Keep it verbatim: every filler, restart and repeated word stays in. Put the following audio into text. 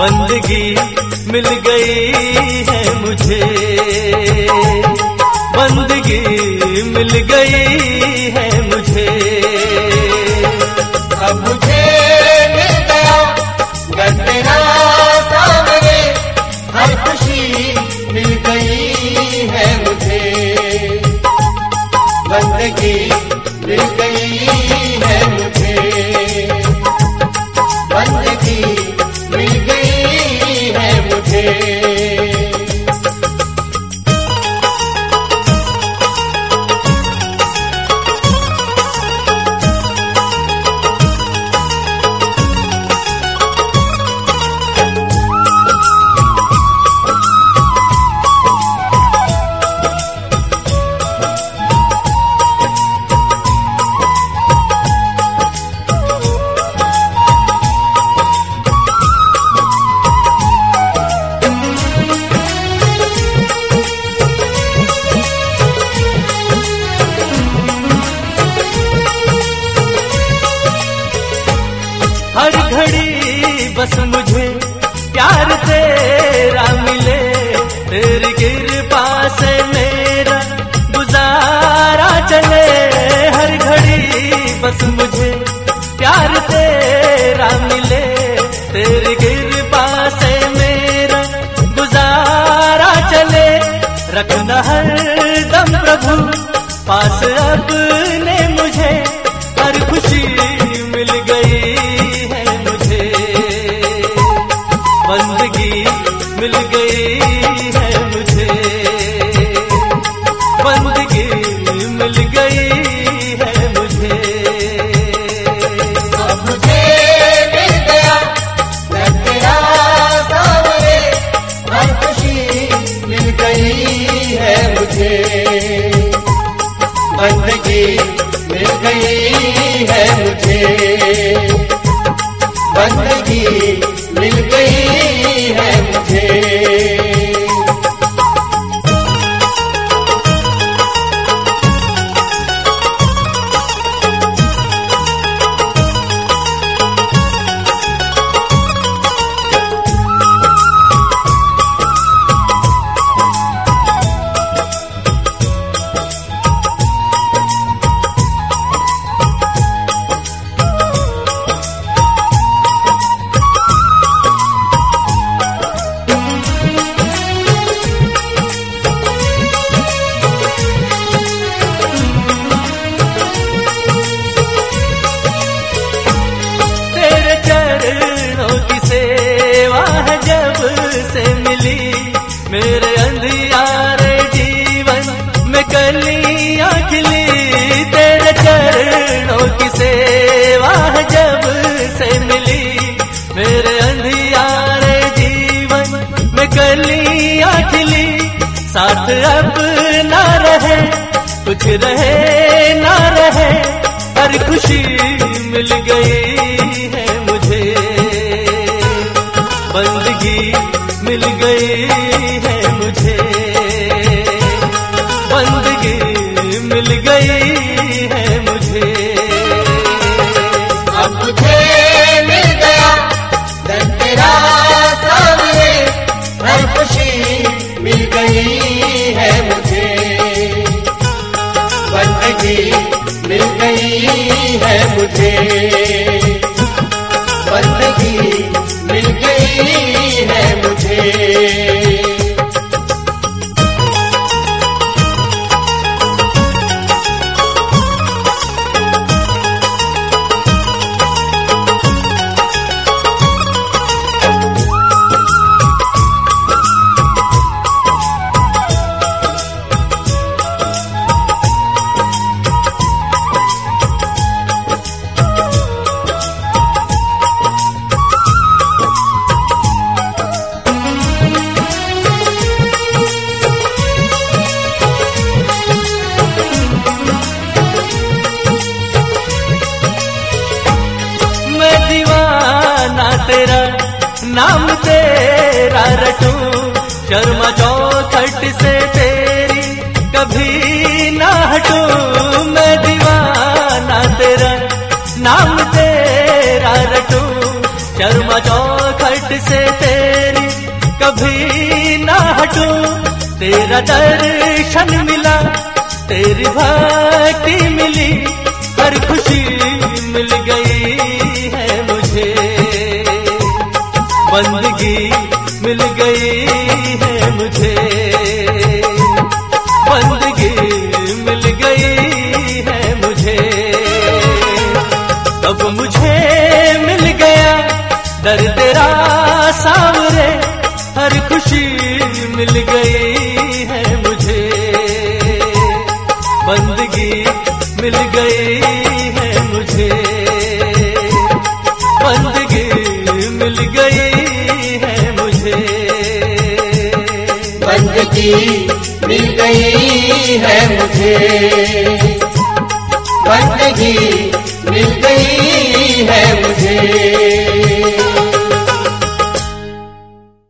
बंदगी मिल गई है मुझे, बंदगी मिल गई है मुझे। अब मुझे मिल गया घर तेरा सामने, हर खुशी मिल गई है मुझे, बंदगी मिल गई है मुझे, बंदगी मिल गई है मुझे। हर घड़ी बस मुझे प्यार तेरा मिले, तेरी कृपा से मेरा गुजारा चले। हर घड़ी बस मुझे प्यार तेरा मिले, तेरी कृपा से मेरा गुजारा चले। रखना हर दम प्रभु पास अपने मुझे, हर खुशी मिल गई है मुझे, बंदगी मिल गई है मुझे, बंदगी मिल गई है मुझे। अब मुझे मिल गया घर तेरा सामने, हर खुशी मिल गई है मुझे, बंदगी मिल गई है मुझे, बंदगी मिल गई है मुझे। से मिली मेरे अंधियारे जीवन में कलियां खिली, तेरे चरणों की सेवा जब से मिली मेरे अंधियारे जीवन में कलियां खिली। साथ अब ना रहे कुछ रहे ना रहे, हर खुशी मिल गई है मुझे, बंदगी मिल गई है मुझे, बंदगी मिल गई है मुझे। अब मुझे मिल गया घर तेरा सामने, हर खुशी मिल गई है मुझे, बंदगी मिल गई है मुझे, बंदगी मिल गई है मुझे। तेरा नाम तेरा रटूं, शर्मा चौखट से तेरी कभी ना हटूं। मैं दीवाना तेरा नाम तेरा रटूं, शर्मा चौखट खट से तेरी कभी ना हटूं। तेरा दर्शन मिला, तेरी भक्ति मिली, हर खुशी मिल गई है मुझे। बंदगी मिल गई है मुझे, बंदगी मिल गई है मुझे। अब मुझे मिल गया दर तेरा सावरे, हर खुशी मिल गई है मुझे। बंदगी मिल गई है मुझे, बंदगी मिल गई है मुझे। बंदगी मिल गई है मुझे, बंदगी मिल गई है मुझे।